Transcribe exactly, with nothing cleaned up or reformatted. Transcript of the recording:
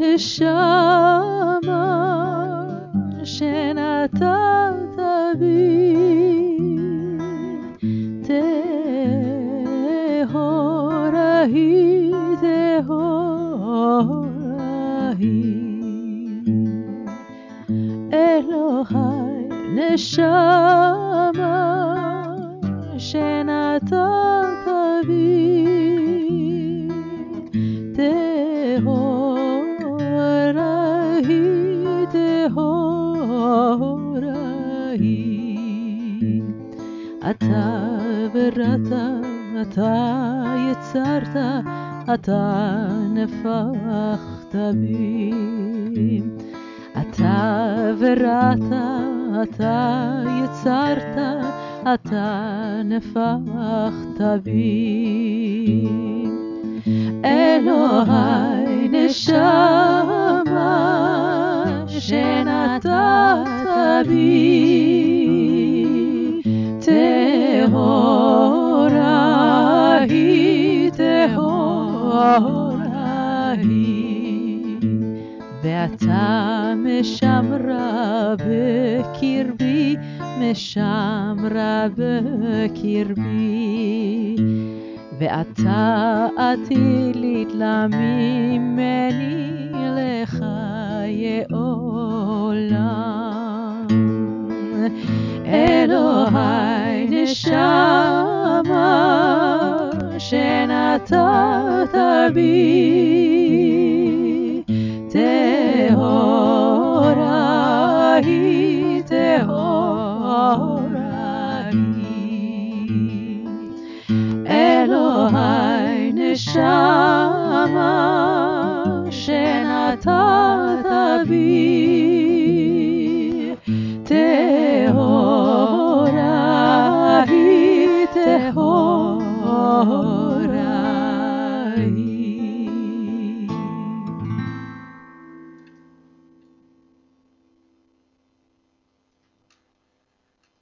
נשמה שנתת בי, טהורה היא, טהורה היא. אלוהי נשמה שנתת בי, טהורה היא, טהורה היא. אתה בראת, אתה יצרת, אתה נפחת בי. אתה בראת, אתה יצרת, אתה נפחת בי. אלוהי נשמה שנתת בי, טהורה היא, טהורה היא. ואתה משמרה בקרבי, משמרה בקרבי. ואתה עתיד לה ממני לחיי עולם. אלוהי נשמה שנתת בי, טהורה היא, טהורה היא. אלוהי נשמה שנתת בי,